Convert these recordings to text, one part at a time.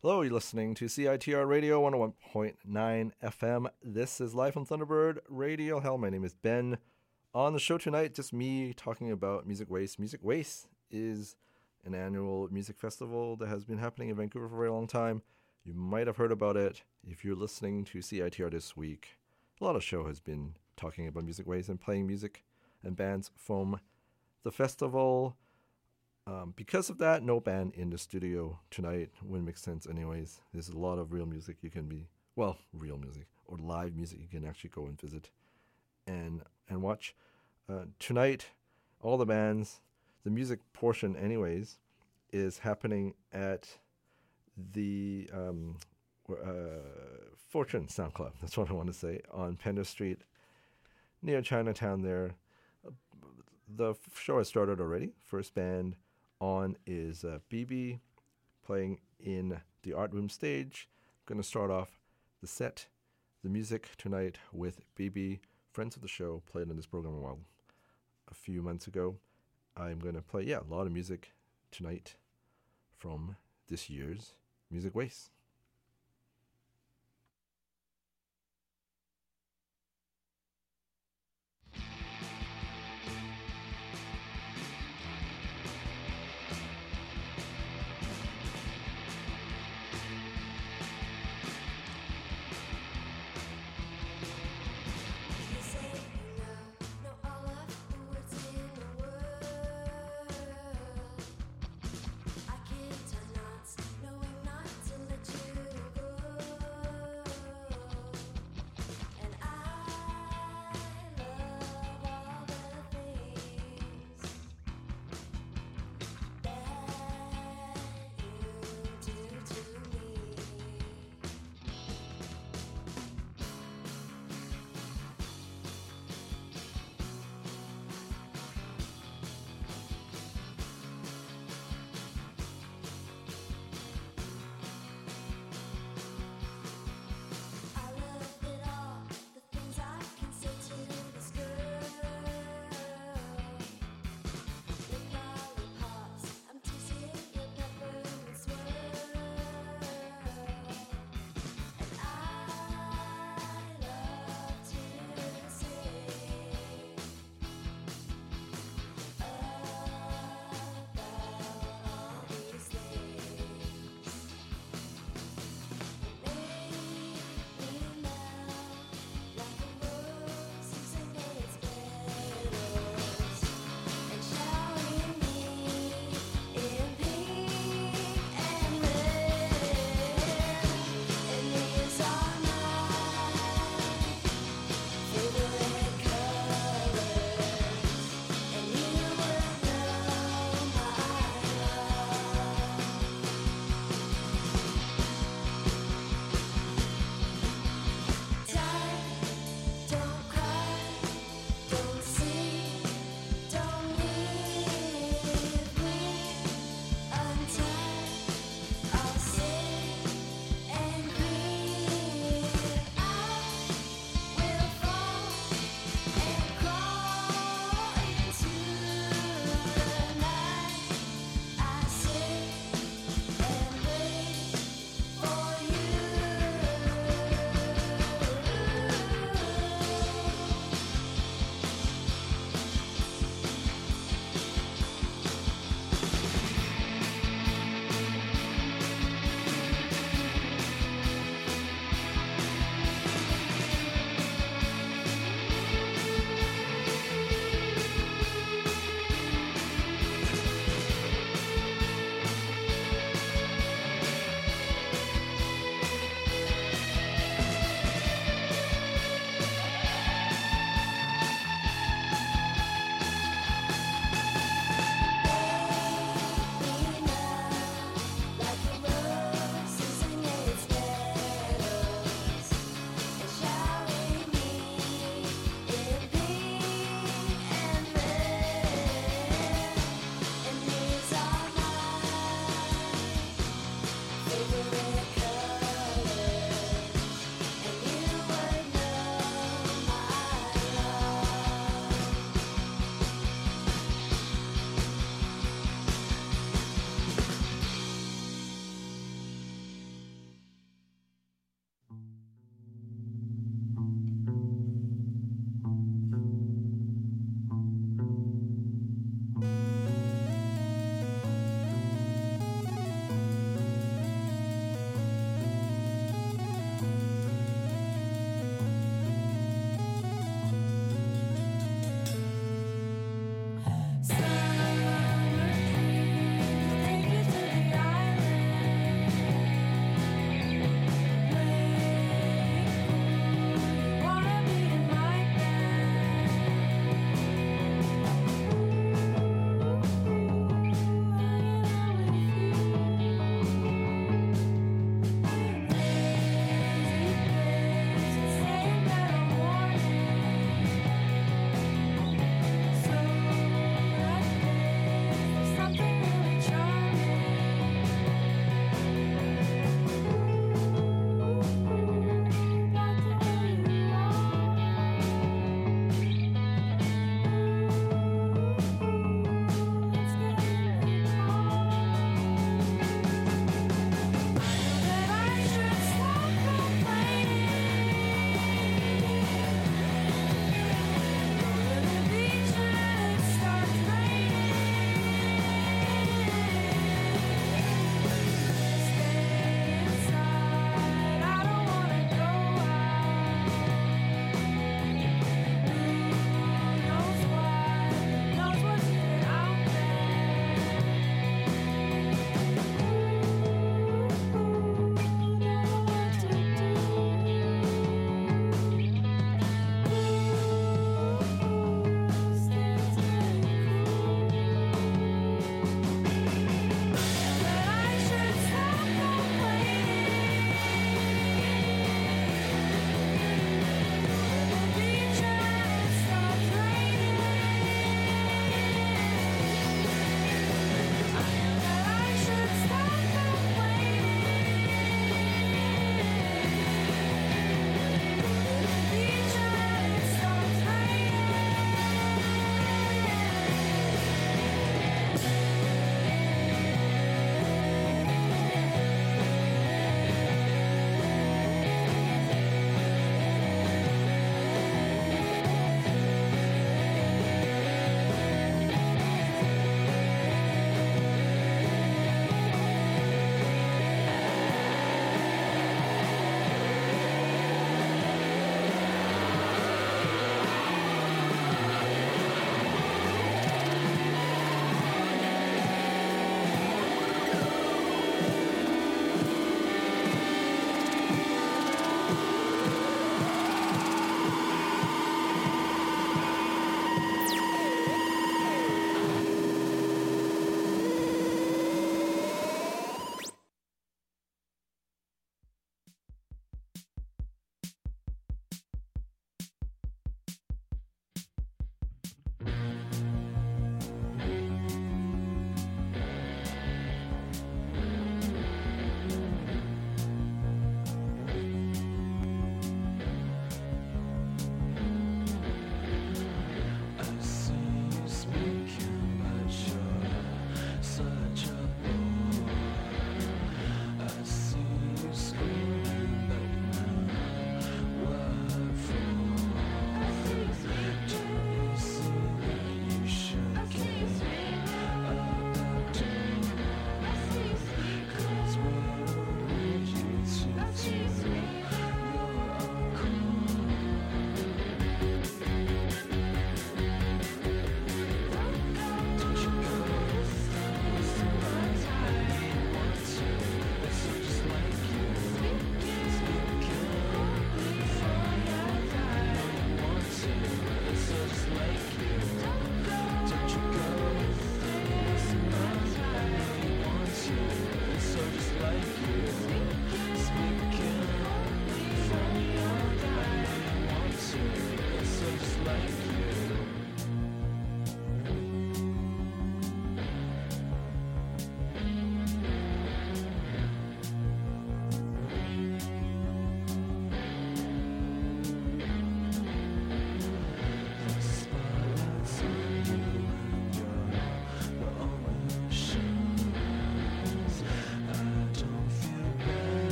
Hello, you're listening to CITR Radio 101.9 FM. This is Live on Thunderbird Radio. Hell, my name is Ben. On the show tonight, just me talking about Music Waste. Music Waste is an annual music festival that has been happening in Vancouver for a very long time. You might have heard about it if you're listening to CITR this week. A lot of show has been talking about Music Waste and playing music and bands from the festival. Because of that, no band in the studio tonight. Wouldn't make sense anyways. There's a lot of real music real music or live music you can actually go and visit and watch. Tonight, all the bands, the music portion anyways, is happening at the Fortune Sound Club. That's what I want to say, on Pender Street near Chinatown there. The show has started already. First band on is BB playing in the Art Room stage. I'm going to start off the music tonight with BB, friends of the show, played on this program a few months ago. I'm going to play, a lot of music tonight from this year's Music Waste. Knowing not to let you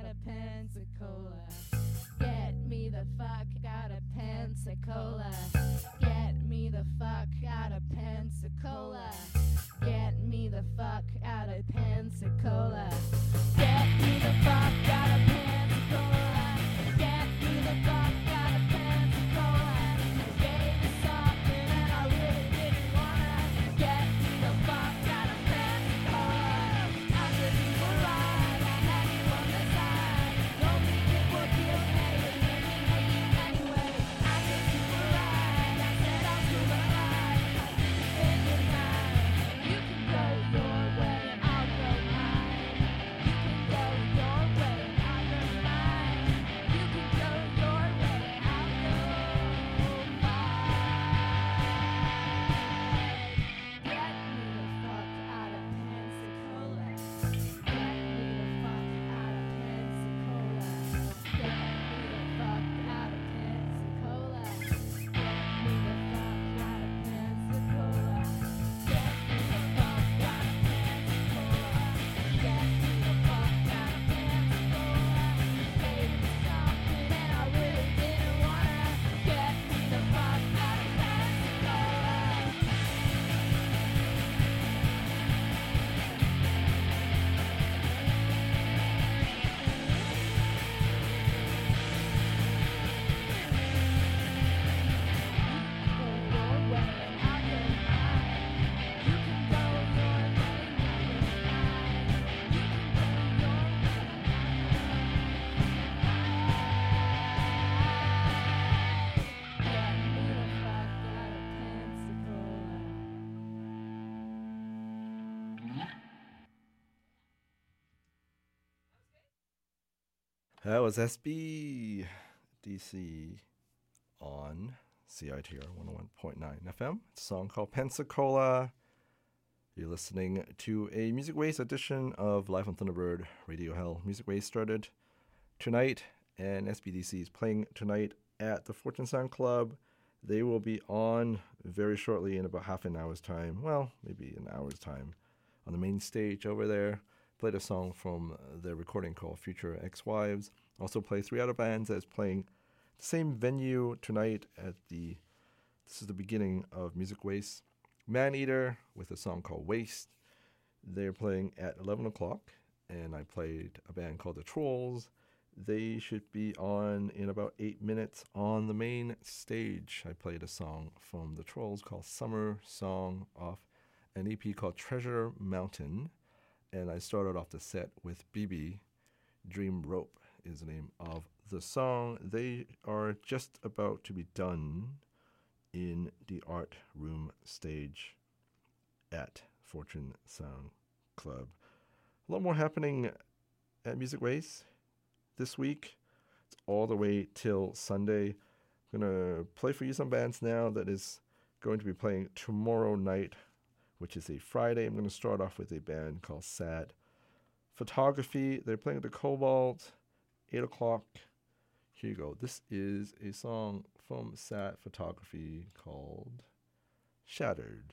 of Pensacola. Get me the fuck out of Pensacola. Get me the fuck out of Pensacola. Get me the fuck out of Pensacola. Get me the fuck out of Pensacola. Get me the fuck out of Pensacola. I gave you something and I really didn't wanna. Get me the fuck out of Pensacola. I said you were right, I had you on the side. Don't think it would be okay, but maybe hate you anyway. I said you were right, I said I'll do the right. In your mind, you can go your way and I'll go mine. You can go your way and I'll go mine. You can go your way and I'll go mine. Get me the fuck out of Pensacola. Get me the fuck out of Pensacola. Get me the fuck out of Pensacola. Get me the fuck out of Pensacola. Get me the fuck out of Pensacola. Get me the fuck out of Pensacola. Gave me something and I really didn't wanna. Get me the fuck out of Pensacola. That was SBDC on CITR 101.9 FM. It's a song called Pensacola. You're listening to a Music Waste edition of Live on Thunderbird Radio Hell. Music Waste started tonight, and SBDC is playing tonight at the Fortune Sound Club. They will be on very shortly in about half an hour's time. Well, maybe an hour's time on the main stage over there. Played a song from their recording called Future Ex-Wives. Also play three other bands that's playing the same venue tonight at this is the beginning of Music Waste. Maneater with a song called Waste. They're playing at 11 o'clock, and I played a band called The Trolls. They should be on in about 8 minutes on the main stage. I played a song from The Trolls called Summer Song off an EP called Treasure Mountain. And I started off the set with BB. Dream Rope is the name of the song. They are just about to be done in the art room stage at Fortune Sound Club. A lot more happening at Music Waste this week. It's all the way till Sunday. I'm going to play for you some bands now that is going to be playing tomorrow night, which is a Friday. I'm going to start off with a band called Sad Photography. They're playing at the Cobalt, 8 o'clock. Here you go. This is a song from Sad Photography called Shattered.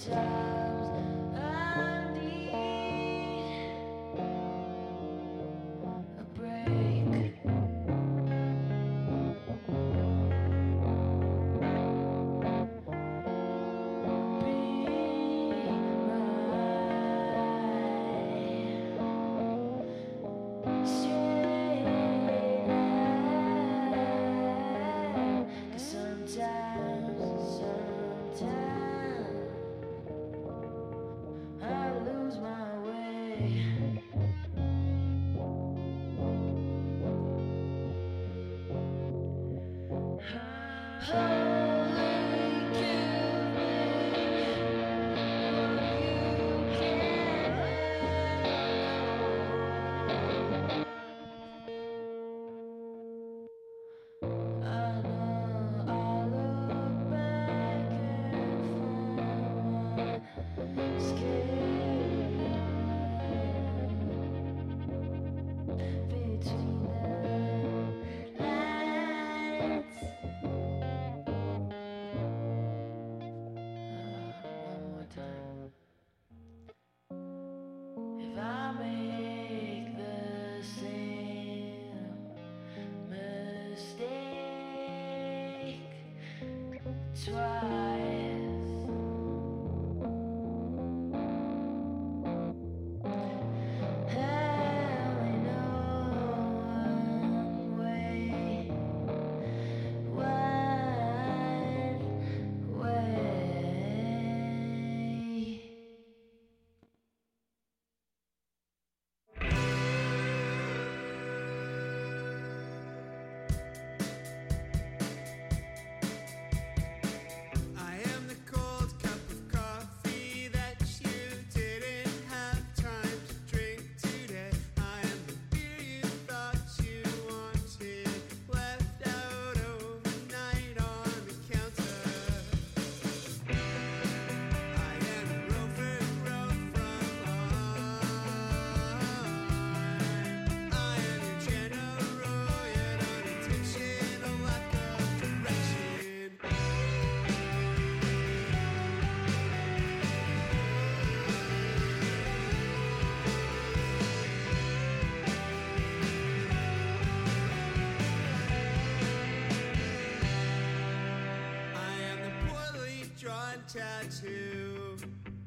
Tattoo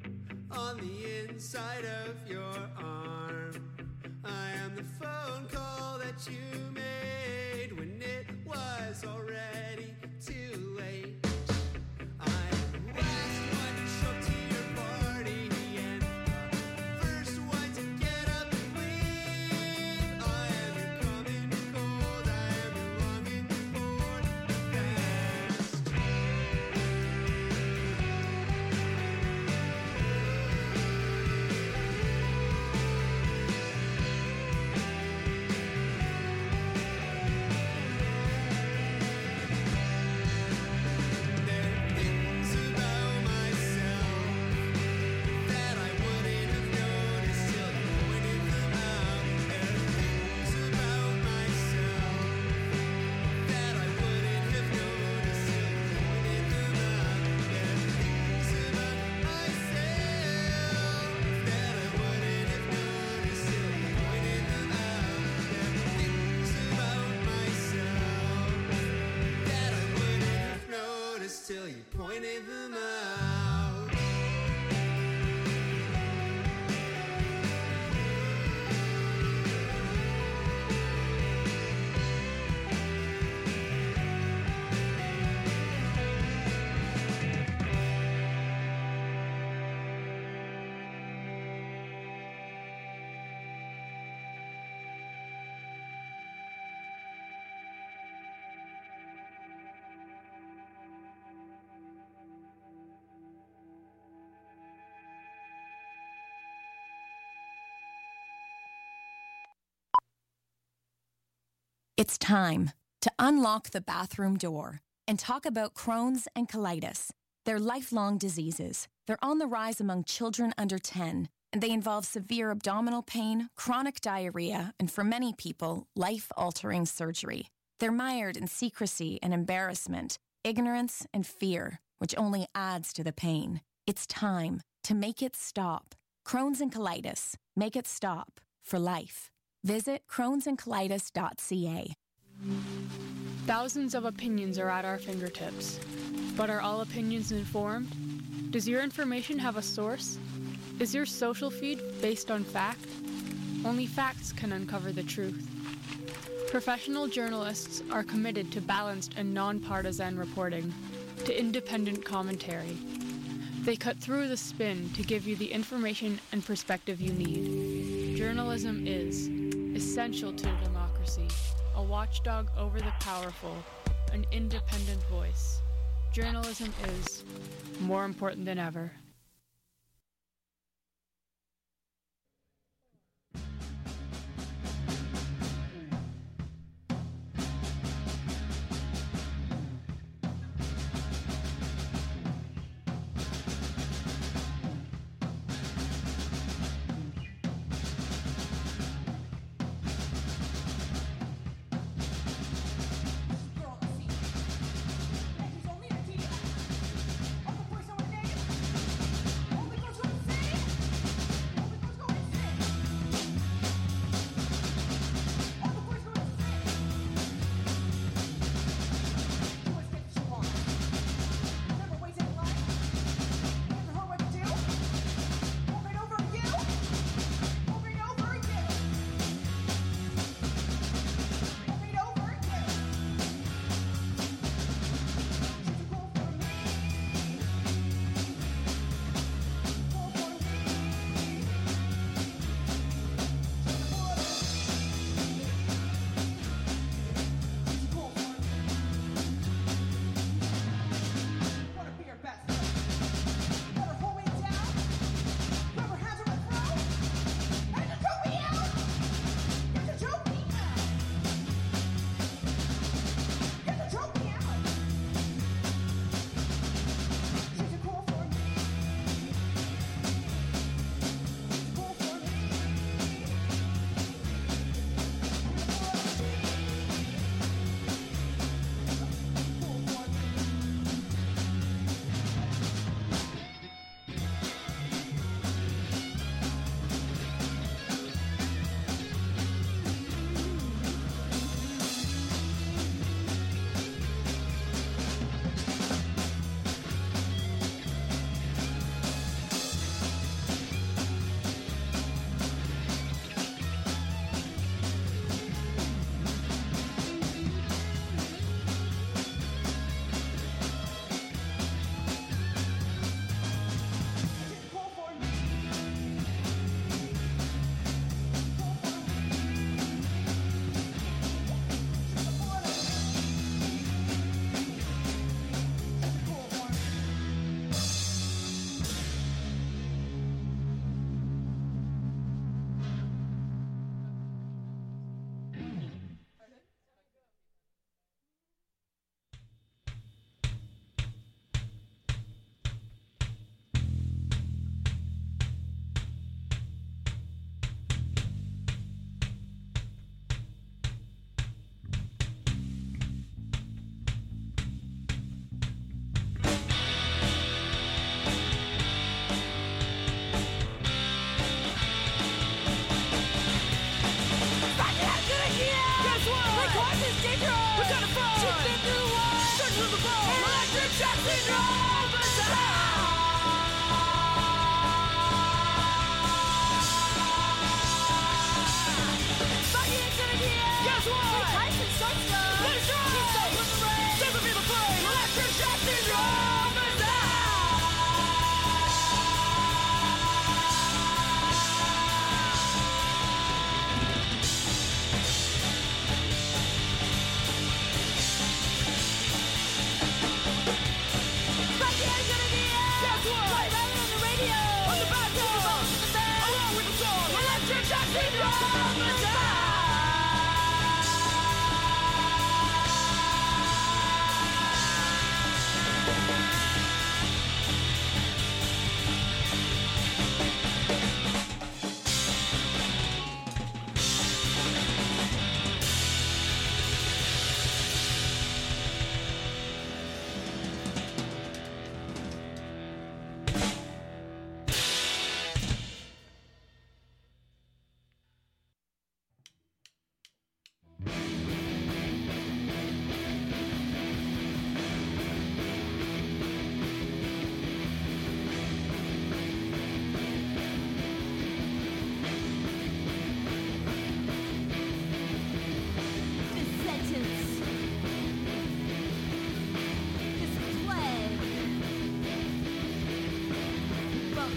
on the inside of your arm. I am the phone call that you made when it was already too late. I am the last one to show up to your party and the first one to get up and leave. I am your coming cold, I am your longing for the past. Till you pointed them out. It's time to unlock the bathroom door and talk about Crohn's and colitis. They're lifelong diseases. They're on the rise among children under 10, and they involve severe abdominal pain, chronic diarrhea, and for many people, life-altering surgery. They're mired in secrecy and embarrassment, ignorance and fear, which only adds to the pain. It's time to make it stop. Crohn's and colitis. Make it stop for life. Visit crohnsandcolitis.ca. Thousands of opinions are at our fingertips. But are all opinions informed? Does your information have a source? Is your social feed based on fact? Only facts can uncover the truth. Professional journalists are committed to balanced and nonpartisan reporting, to independent commentary. They cut through the spin to give you the information and perspective you need. Journalism is essential to democracy, a watchdog over the powerful, an independent voice. Journalism is more important than ever.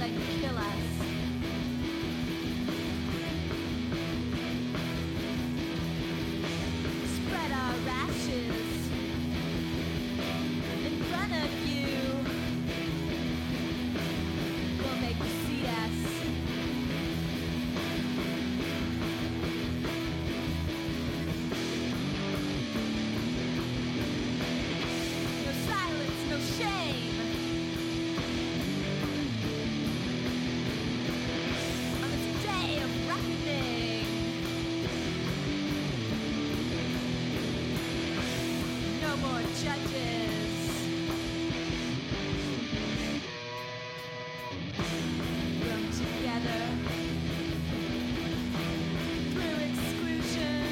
like to kill us. Spread our ashes in front of you. We'll make you see us. No silence, no shame. On this day of reckoning, no more judges. Grown together through exclusion,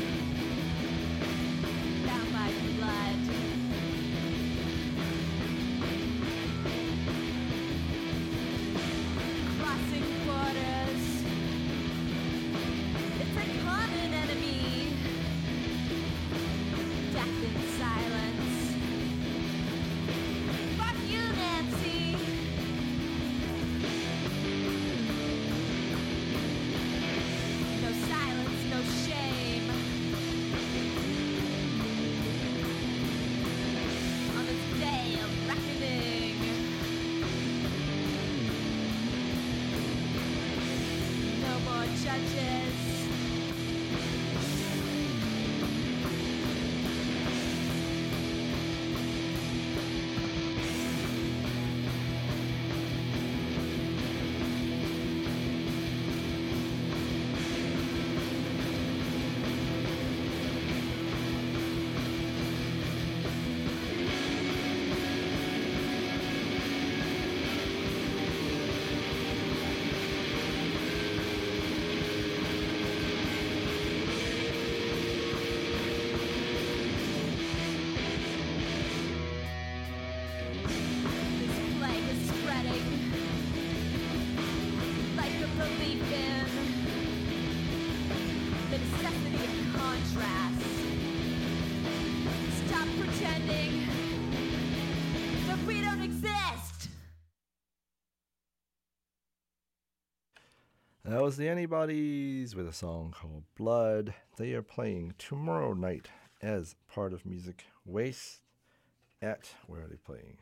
bound by blood. Crossing borders, it's a common enemy. Death in silence. Fuck you, Nancy. No silence, no shame. On this day of reckoning, no more judges. This plague is spreading like a belief in the necessity of contrast. Stop pretending that we don't exist. That was the Antibodies with a song called Blood. They are playing tomorrow night as part of Music Waste at, where are they playing?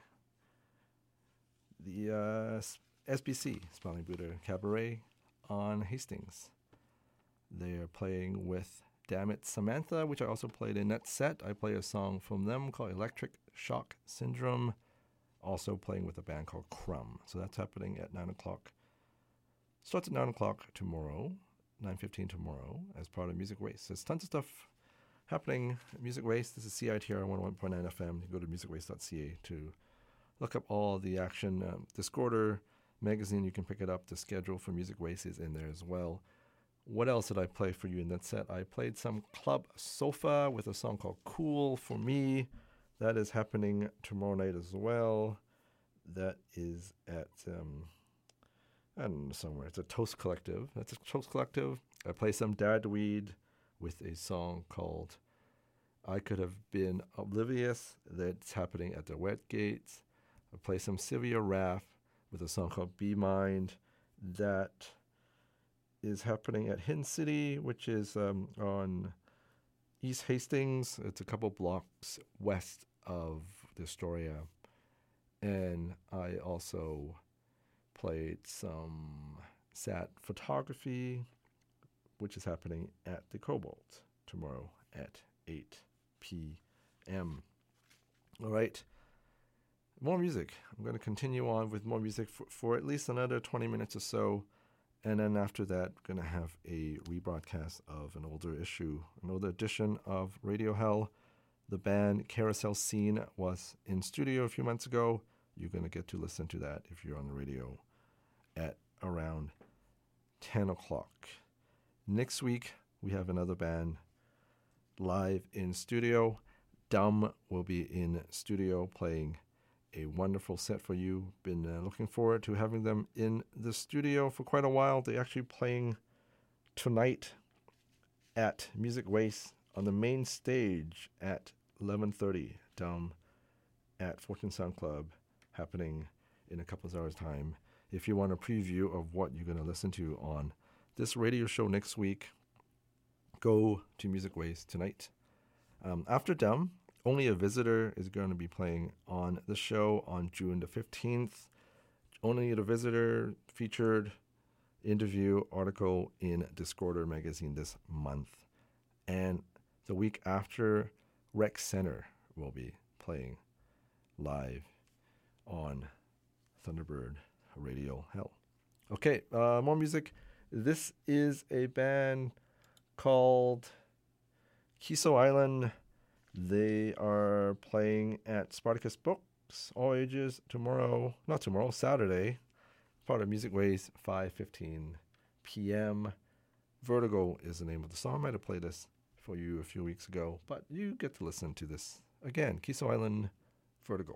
The SBC, Spelling Buddha Cabaret on Hastings. They are playing with Damn It Samantha, which I also played in that set. I play a song from them called Electric Shock Syndrome, also playing with a band called Crumb. So that's happening at 9 o'clock. Starts at 9 o'clock tomorrow, 9:15 tomorrow, as part of Music Waste. There's tons of stuff happening at Music Waste. This is CITR 101.9 FM. You can go to musicwaste.ca to look up all the action. Discorder magazine, you can pick it up. The schedule for Music Waste is in there as well. What else did I play for you in that set? I played some Club Sofa with a song called Cool for Me. That is happening tomorrow night as well. That is at, I don't know, somewhere. It's a Toast Collective. That's a Toast Collective. I play some Dadweed with a song called I Could Have Been Oblivious. That's happening at the Wet Gates. I play some Sylvia Raff with a song called Be Mind. That is happening at Hin City, which is on East Hastings. It's a couple blocks west of the Astoria. And I also played some Sat Photography, which is happening at the Cobalt tomorrow at 8 p.m. All right. More music. I'm going to continue on with more music for at least another 20 minutes or so. And then after that, we're going to have a rebroadcast of an older issue, an older edition of Radio Hell. The band Carousel Scene was in studio a few months ago. You're going to get to listen to that if you're on the radio at around 10 o'clock. Next week, we have another band live in studio. Dumb will be in studio playing a wonderful set for you. Been looking forward to having them in the studio for quite a while. They're actually playing tonight at Music Waste on the main stage at 11:30 down at Fortune Sound Club, happening in a couple of hours' time. if you want a preview of what you're going to listen to on this radio show next week, go to Music Waste tonight. After them, Only a Visitor is going to be playing on the show on June the 15th. Only a Visitor featured interview article in Discorder magazine this month. And the week after, Rec Center will be playing live on Thunderbird Radio Hell. Okay, more music. This is a band called Kiso Island. They are playing at Spartacus Books, all ages, Saturday. Part of Music Waste, 5:15 p.m. Vertigo is the name of the song. I might have played this for you a few weeks ago, but you get to listen to this again. Kiso Island, Vertigo.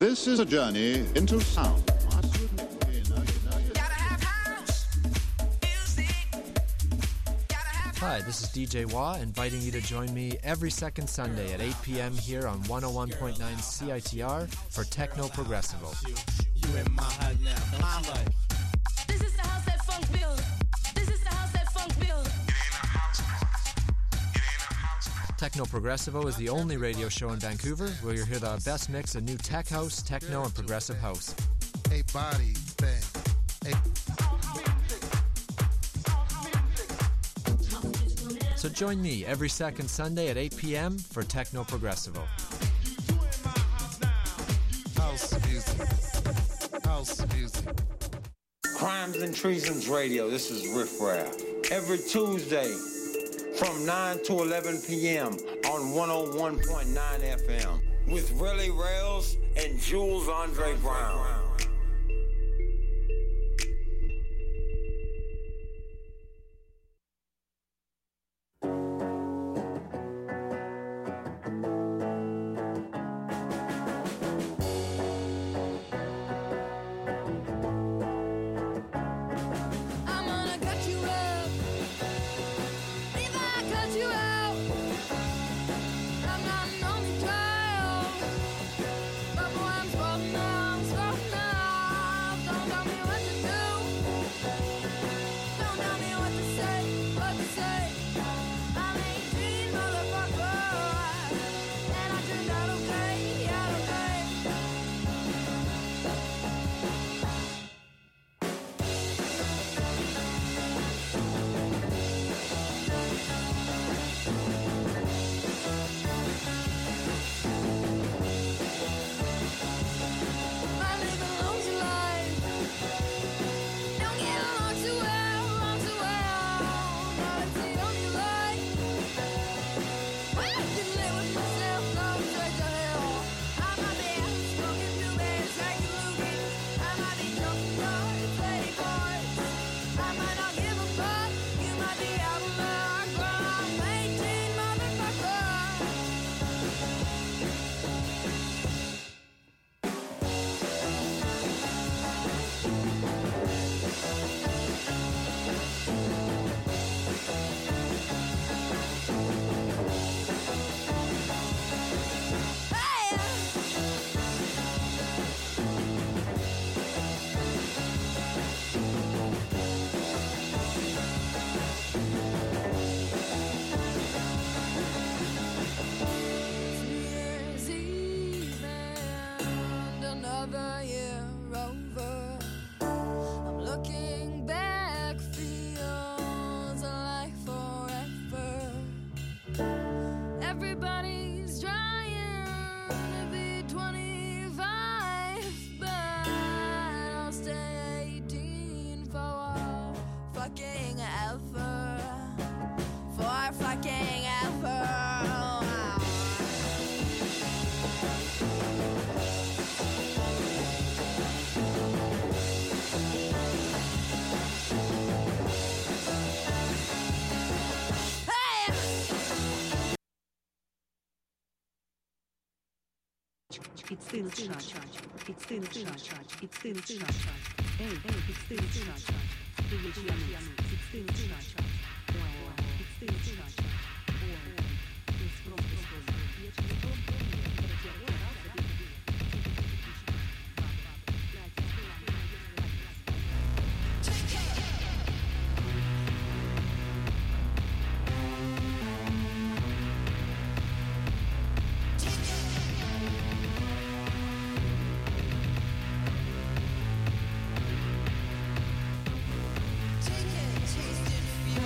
This is a journey into sound. Hi, this is DJ Wah, inviting you to join me every second Sunday at 8 p.m. here on 101.9 CITR for Techno Progressivo. You in my head now. This is the house that funk build. This is the house that funk build. Techno Progressivo is the only radio show in Vancouver where you'll hear the best mix of new tech house, techno, and progressive house. A body thing. So join me every second Sunday at 8 p.m. for Techno Progressivo. House music. House music. Crimes and Treasons Radio. This is Riff Raff. Every Tuesday from 9 to 11 p.m. on 101.9 FM with Relly Rails and Jules Andre Brown. It's still charged. It's still charged. It's still charged. Hey, it's still charged. It's still charged. It's still charged. It's from Taste it, feel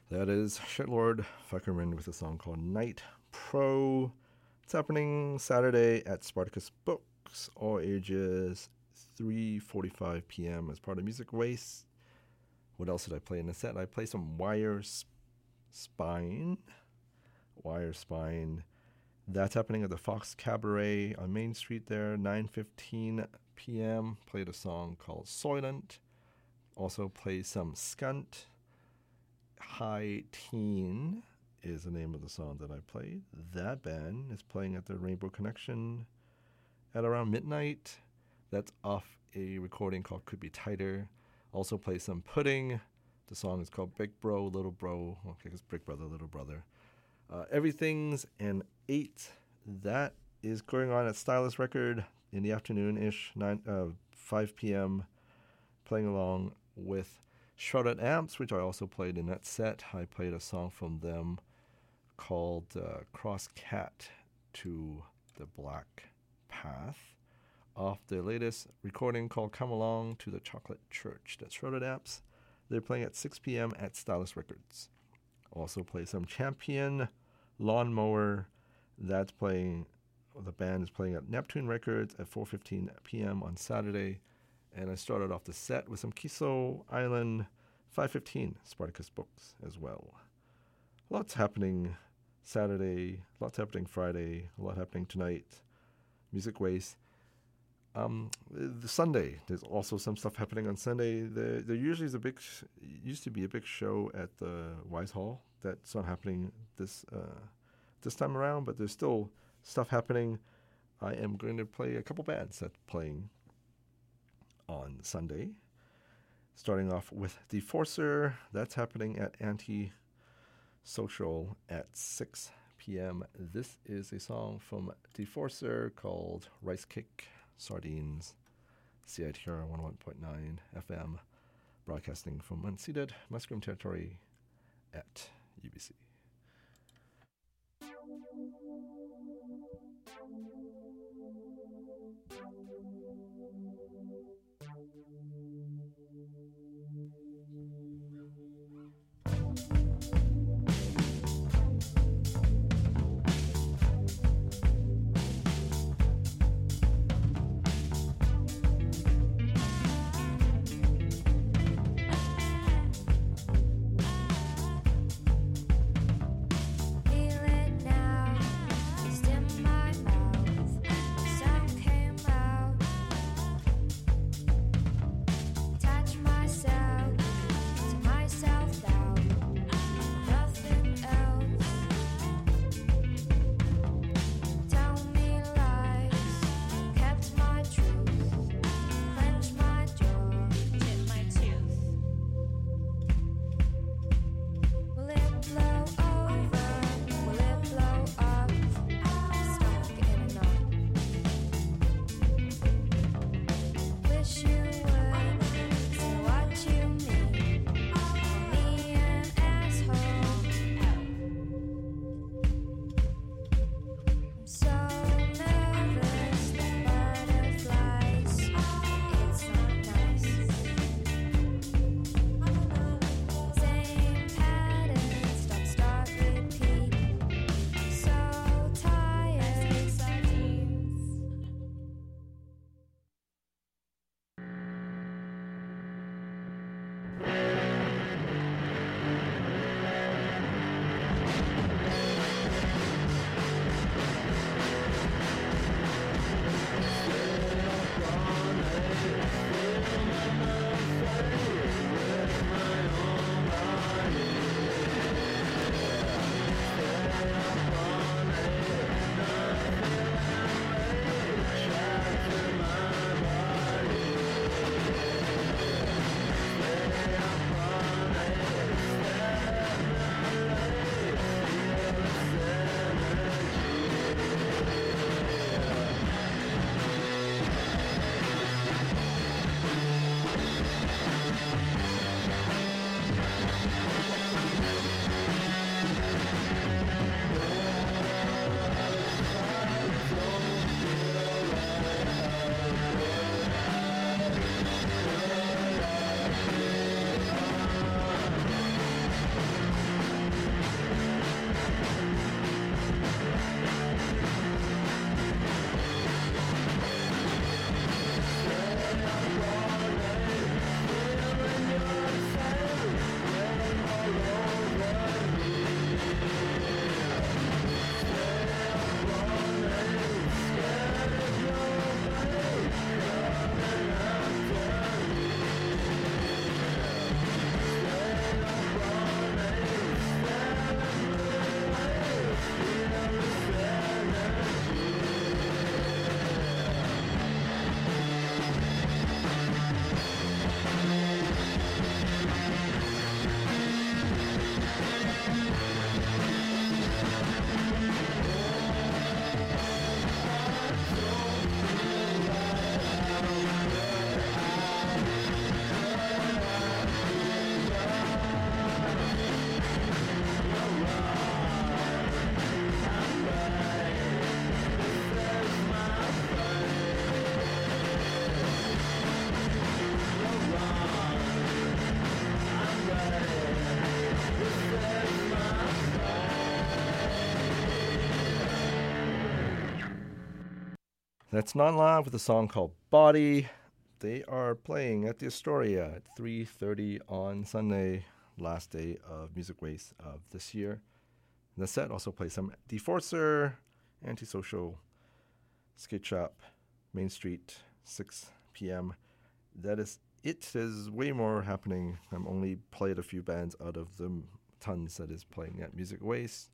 That is Shitlord Fuckerman with a song called Night Pro. It's happening Saturday at Spartacus Books, all ages, 3:45 p.m. as part of Music Waste. What else did I play in the set? I played some Wire Spine. That's happening at the Fox Cabaret on Main Street there, 9:15 p.m. Played a song called Soylent. Also played some Skunt. High Teen is the name of the song that I played. That band is playing at the Rainbow Connection at around midnight. That's off a recording called Could Be Tighter. Also play some Pudding. The song is called Big Bro, Little Bro. Okay, it's Big Brother, Little Brother. Everything's an 8. That is going on at Stylus Record in the afternoon-ish, 5 p.m. Playing along with Shrouded Amps, which I also played in that set. I played a song from them called Cross Cat to the Black Path off their latest recording called Come Along to the Chocolate Church. That's Shrouded Amps. They're playing at 6 p.m. at Stylus Records. Also play some Champion Lawnmower. That's playing, the band is playing at Neptune Records at 4:15 p.m. on Saturday. And I started off the set with some Kiso Island, 5:15, Spartacus Books as well. Lots happening Saturday, lots happening Friday, a lot happening tonight. Music Waste. The Sunday, there's also some stuff happening on Sunday. There usually is used to be a big show at the Wise Hall. That's not happening this time around, but there's still stuff happening. I am going to play a couple bands that's playing on Sunday. Starting off with Deforcer. That's happening at Anti-Social at 6 p.m. This is a song from Deforcer called Rice Cake Sardines. CITR 101.9 FM. Broadcasting from unceded Musqueam territory at UBC. That's Non-Live with a song called Body. They are playing at the Astoria at 3:30 on Sunday, last day of Music Waste of this year. The set also plays some Deforcer, Antisocial, Skate Shop, Main Street, 6 p.m. That is it. There's way more happening. I'm only played a few bands out of the tons that is playing at Music Waste.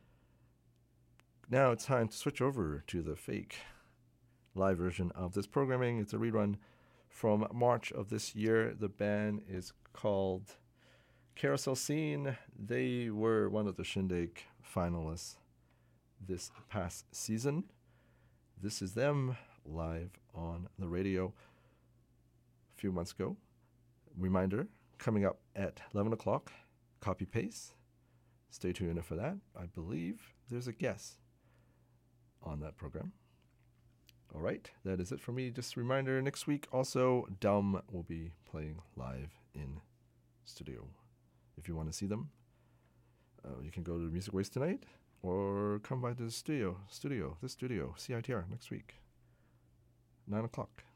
Now it's time to switch over to the fake live version of this programming. It's a rerun from March of this year. The band is called Carousel Scene. They were one of the Shindig finalists this past season. This is them live on the radio a few months ago. Reminder, coming up at 11 o'clock, Copy Paste. Stay tuned for that. I believe there's a guest on that program. All right, that is it for me. Just a reminder, next week also, Dumb will be playing live in studio. If you want to see them, you can go to Music Waste tonight or come by to the studio, CITR, next week, 9 o'clock.